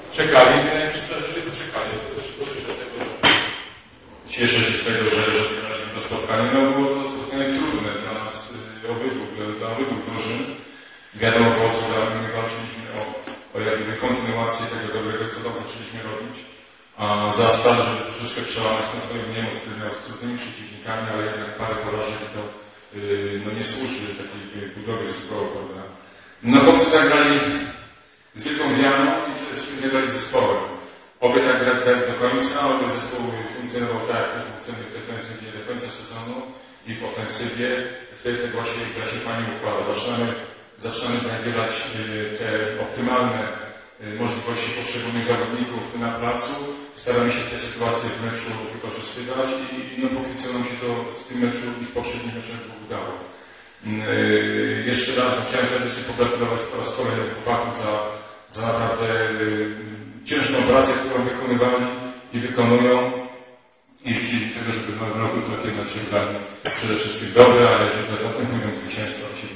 czekali, nie przestraszyli, to czekali. Cieszę się z tego, że zbierali to spotkanie. No było to spotkanie trudne dla nas obydwu, dla obydwu drużyn. Wiadomo było, co my walczyliśmy o jakby kontynuację tego dobrego, co tam zaczęliśmy robić. A za stan, żeby troszeczkę przełamać ten swoim niemoc z trudnymi przeciwnikami, ale jednak parę porażek to no nie służy takiej budowie zespołu, prawda? No chłopcy tak grali z wielką wiarą i przede wszystkim nie grali zespołem. Oby tak grać do końca, oby zespół funkcjonował tak, jak funkcjonuje w defensywie do końca sezonu i w ofensywie. Wtedy właśnie gra się fajnie układa. Zaczynamy znajdywać te optymalne możliwości poszczególnych zawodników na placu. Staramy się te sytuacje w meczu wykorzystywać i no póki co nam się to w tym meczu i w poprzednich meczach udało. Jeszcze raz chciałem serdecznie pogratulować po raz kolejny chłopakom za naprawdę ciężką pracę, którą wykonywali i wykonują i życzyli tego, żeby w nowym roku takie nasze granie przede wszystkim dobre, ale żeby o tym mówią zwycięstwo się